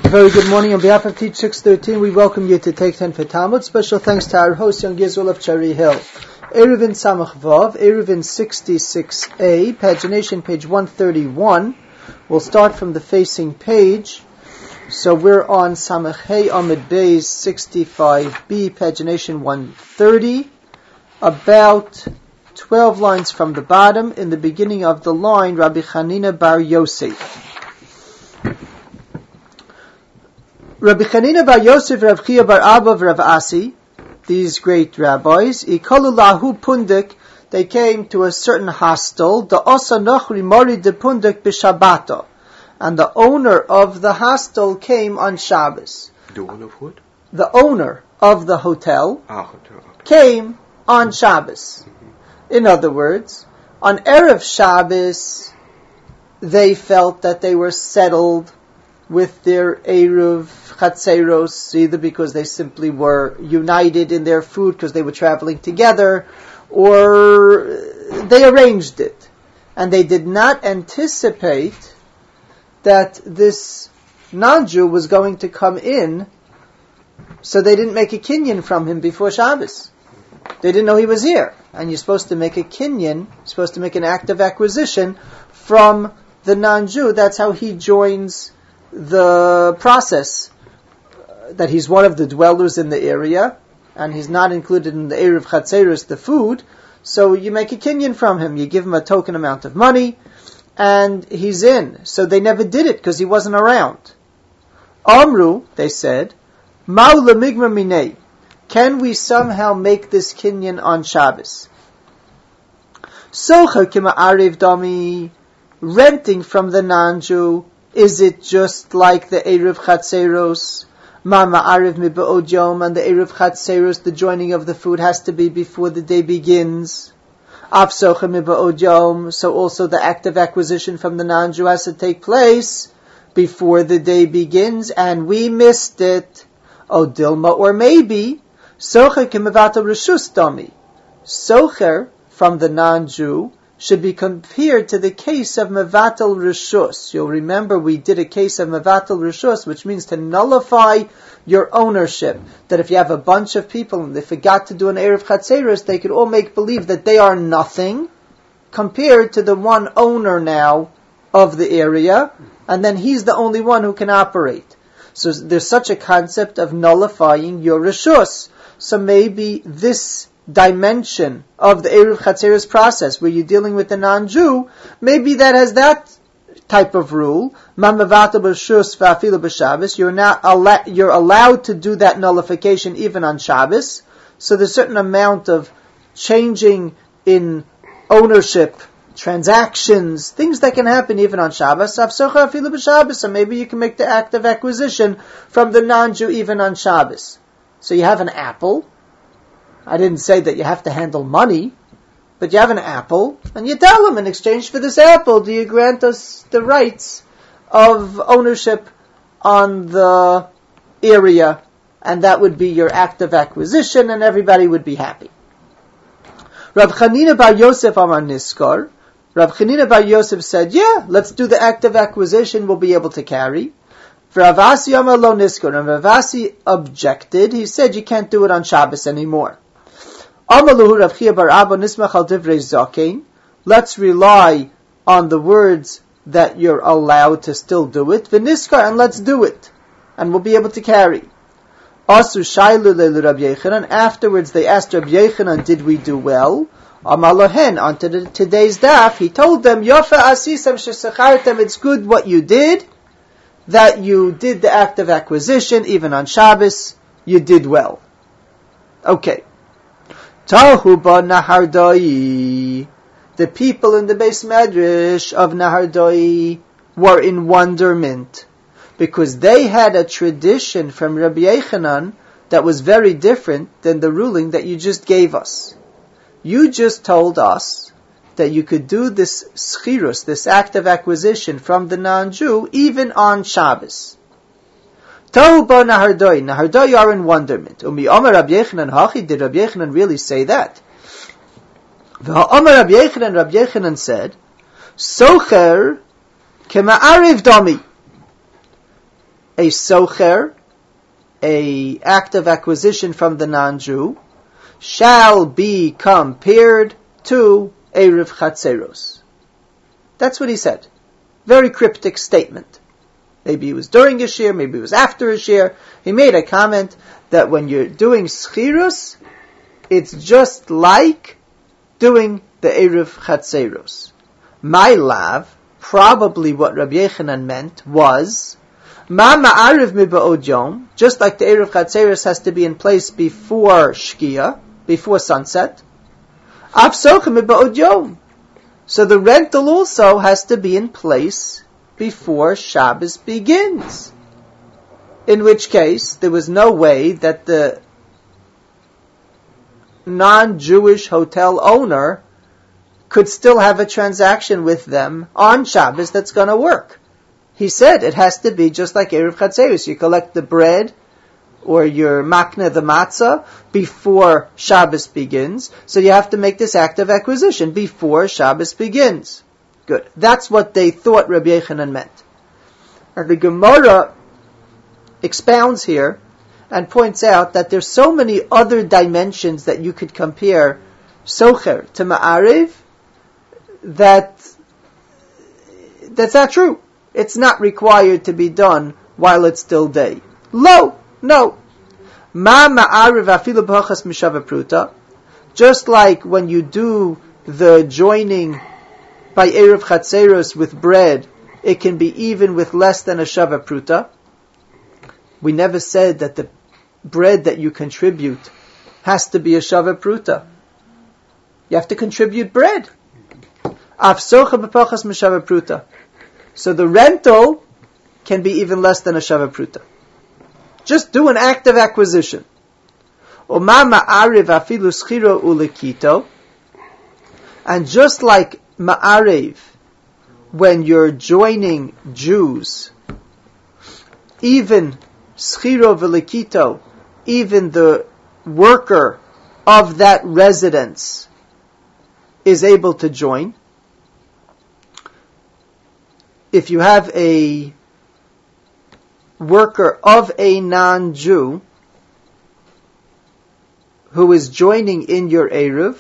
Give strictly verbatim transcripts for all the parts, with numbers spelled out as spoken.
Very good morning. On behalf of Teach six thirteen, we welcome you to Take ten for Talmud. Special thanks to our host, Young Yisrael of Cherry Hill. Eruvin Samach Vav, Eruvin sixty-six A, pagination page one thirty-one. We'll start from the facing page. So we're on Samach Hey Amid Beis sixty-five B, pagination one thirty. About twelve lines from the bottom, in the beginning of the line, Rabbi Chanina bar Yosef. Rabbi Chanina bar Yosef, Rav Chia bar Abba, Rav Asi, these great rabbis, Ikalu lahu pundik, they came to a certain hostel, the Osa Nochri Mori de pundik b'Shabbato, and the owner of the hostel came on Shabbos. The owner of what? The owner of the hotel, ah, hotel. came on Shabbos. Mm-hmm. In other words, on Erev Shabbos, they felt that they were settled with their Eruv Chatzeros, either because they simply were united in their food because they were traveling together, or they arranged it. And they did not anticipate that this non-Jew was going to come in, so they didn't make a kinyan from him before Shabbos. They didn't know he was here. And you're supposed to make a kinyan, you're supposed to make an act of acquisition from the non-Jew. That's how he joins the process, uh, that he's one of the dwellers in the area, and he's not included in the Eruv Chatzeros, the food, so you make a kinyan from him, you give him a token amount of money, and he's in. So they never did it, because he wasn't around. Amru, they said, Ma'u lemigma minei, can we somehow make this kinyan on Shabbos? Socha kima arev dami, renting from the non-Jew, is it just like the Eruv Chatzeros? Ma ma'ariv mi ba'od yom, and the Eruv Chatzeros, the joining of the food has to be before the day begins. Af socha mi ba'od yom, so also the act of acquisition from the non-Jew has to take place before the day begins, and we missed it. O dilma, or maybe, socher kimivato reshus dami. Socher, from the non-Jew, should be compared to the case of Mevatel Rishus. You'll remember we did a case of Mevatel Rishus, which means to nullify your ownership. That if you have a bunch of people and they forgot to do an Erev Chatzeros, they could all make believe that they are nothing compared to the one owner now of the area, and then he's the only one who can operate. So there's such a concept of nullifying your Rishus. So maybe this dimension of the Eruv Chatzeros process, where you're dealing with a non-Jew, maybe that has that type of rule. You're not al- you're allowed to do that nullification even on Shabbos. So there's a certain amount of changing in ownership, transactions, things that can happen even on Shabbos. So maybe you can make the act of acquisition from the non-Jew even on Shabbos. So you have an apple. I didn't say that you have to handle money, but you have an apple, and you tell them, in exchange for this apple, do you grant us the rights of ownership on the area? And that would be your act of acquisition, and everybody would be happy. Rav Chanina bar Yosef Amar Niskar. Rav Chanina bar Yosef said, yeah, let's do the act of acquisition, we'll be able to carry. Rav Asi Amar Lo Niskar. And Rav Asi objected, he said you can't do it on Shabbos anymore. Let's rely on the words that you're allowed to still do it. V'niskar, and let's do it. And we'll be able to carry. And afterwards they asked Rabbi Yechanan, did we do well? Amalohen, on to today's daf, he told them, Yofa asisam shesachartem, it's good what you did, that you did the act of acquisition, even on Shabbos, you did well. Okay. Tahuba Nahardai. The people in the Beis Medrash of Nahardai were in wonderment, because they had a tradition from Rabbi Yechanan that was very different than the ruling that you just gave us. You just told us that you could do this schirus, this act of acquisition from the non-Jew, even on Shabbos. Tahu ba Nahardai. Nahardai are in wonderment. Umi Amar Rabbi Yechanan hachi. Did Rabbi Yechanan really say that? V'ha'amar Rabbi Yechanan. Rabbi Yechanan said, Socher kema'ariv dami. a socher, a act of acquisition from the non-Jew, shall be compared to Erev Chatzeros. That's what he said. Very cryptic statement. Maybe it was during a shir, maybe it was after a shir. He made a comment that when you're doing schirus, it's just like doing the Erev Chatzeros. My lav, probably what Rabbi Yechanan meant was, Ma ma'ariv miba'od yom, just like the Erev Chatzeros has to be in place before Shkia, before sunset, Avsocha miba'od yom. So the rental also has to be in place before Shabbos begins. In which case, there was no way that the non-Jewish hotel owner could still have a transaction with them on Shabbos that's going to work. He said it has to be just like Erev Chatzeros. You collect the bread or your makna, the matzah, before Shabbos begins. So you have to make this act of acquisition before Shabbos begins. Good. That's what they thought Rabbi Yechanan meant. And the Gemara expounds here and points out that there's so many other dimensions that you could compare socher to ma'ariv that that's not true. It's not required to be done while it's still day. Lo, no. Ma ma'ariv afilu b'hachas mishava pruta. Just like when you do the joining by Erev Chatzeros with bread, it can be even with less than a shava pruta. We never said that the bread that you contribute has to be a shava pruta. You have to contribute bread. Afsocha b'pachas mishava pruta. So the rental can be even less than a shava pruta. Just do an act of acquisition. Oma ma'ariv afilu schiro ulekito. And just like ma'ariv, when you're joining Jews, even schiro v'lekito, even the worker of that residence is able to join. If you have a worker of a non-Jew who is joining in your Eruv,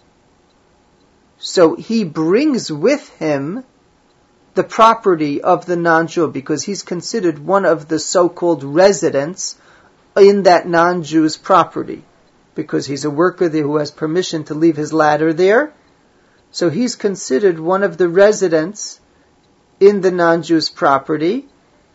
so he brings with him the property of the non-Jew because he's considered one of the so-called residents in that non-Jew's property because he's a worker there who has permission to leave his ladder there. So he's considered one of the residents in the non-Jew's property,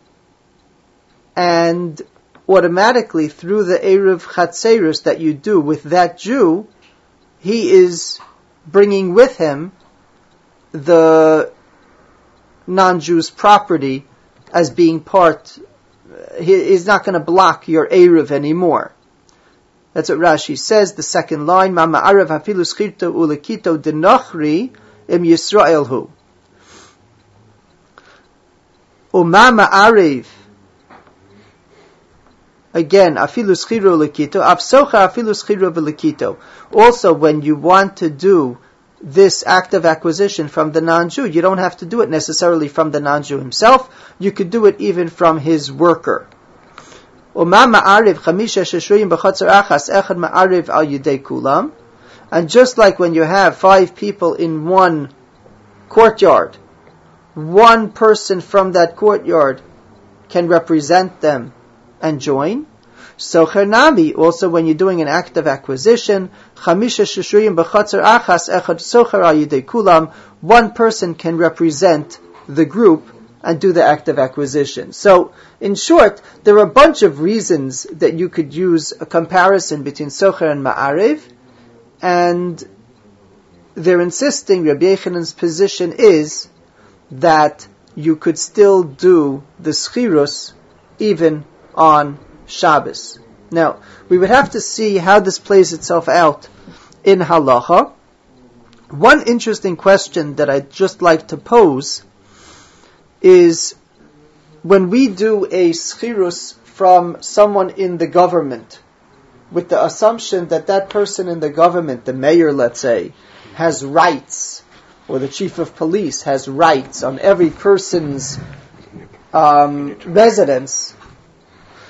and automatically through the Erev Chatzeros that you do with that Jew, he is bringing with him the non-Jew's property as being part. He is not going to block your Erev anymore. That's what Rashi says, the second line, Ma ma'arav hafilu schirto ulekito denochri im Yisrael hu. Uma ma'ariv, again, afilu schiro lekito, afsocha afilu schiro v'lekito. Also, when you want to do this act of acquisition from the non-Jew, you don't have to do it necessarily from the non-Jew himself. You could do it even from his worker. Uma ma'ariv chamisha sheshuyim b'chatzar achas echad ma'ariv al yidei kulam. And just like when you have five people in one courtyard, one person from that courtyard can represent them and join. So Chernami, also when you're doing an act of acquisition, Chamisha Shishuyim B'chatzar Achas Echad Socher Al Yidei Kulam, one person can represent the group and do the act of acquisition. So, in short, there are a bunch of reasons that you could use a comparison between Socher and Ma'ariv, and they're insisting, Rabbi Yechanan's position is that you could still do the schirus even on Shabbos. Now, we would have to see how this plays itself out in halacha. One interesting question that I'd just like to pose is when we do a schirus from someone in the government, with the assumption that that person in the government, the mayor, let's say, has rights, or the chief of police has rights on every person's um, residence,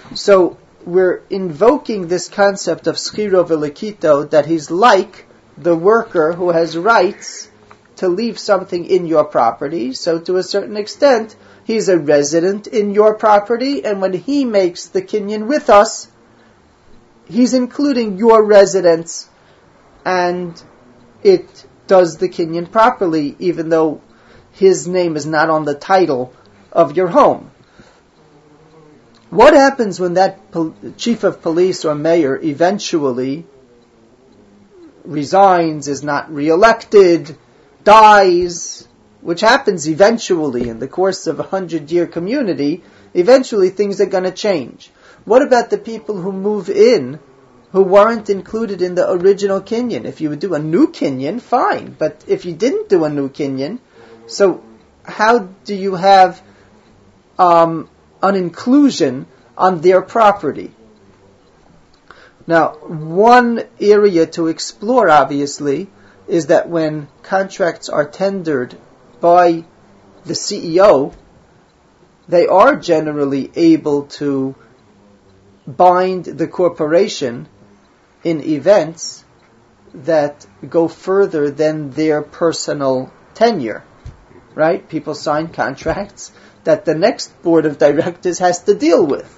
So we're invoking this concept of schiro v'lekito, that he's like the worker who has rights to leave something in your property. So to a certain extent, he's a resident in your property, and when he makes the kinyan with us, he's including your residence, and it does the kinyan properly, even though his name is not on the title of your home. What happens when that pol- chief of police or mayor eventually resigns, is not re-elected, dies, which happens eventually in the course of a hundred-year community? Eventually things are going to change. What about the people who move in, who weren't included in the original kinyan? If you would do a new kinyan, fine. But if you didn't do a new kinyan, so how do you have um, an inclusion on their property? Now, one area to explore, obviously, is that when contracts are tendered by the C E O, they are generally able to bind the corporation in events that go further than their personal tenure, right? People sign contracts that the next board of directors has to deal with.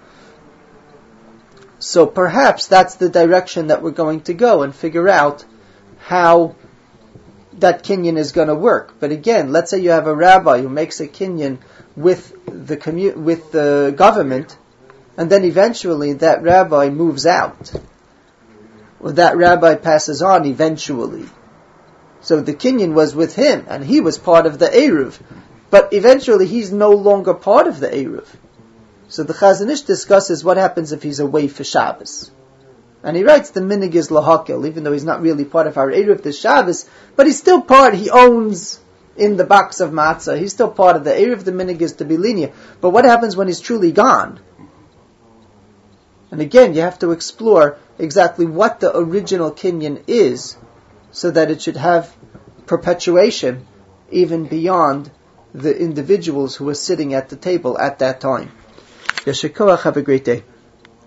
So perhaps that's the direction that we're going to go and figure out how that kinyan is going to work. But again, let's say you have a rabbi who makes a kinyan with the commu- with the government, and then eventually that rabbi moves out, or that rabbi passes on eventually. So the kinyan was with him, and he was part of the Eruv, but eventually he's no longer part of the Eruv. So the Chazon Ish discusses what happens if he's away for Shabbos. And he writes the minig is lahakel, even though he's not really part of our Eruv this Shabbos, but he's still part, he owns in the box of matzah, he's still part of the Eruv, the minig is to be lenient. But what happens when he's truly gone? And again, you have to explore exactly what the original kinyan is, so that it should have perpetuation even beyond the individuals who were sitting at the table at that time. Yeshikoach, have a great day.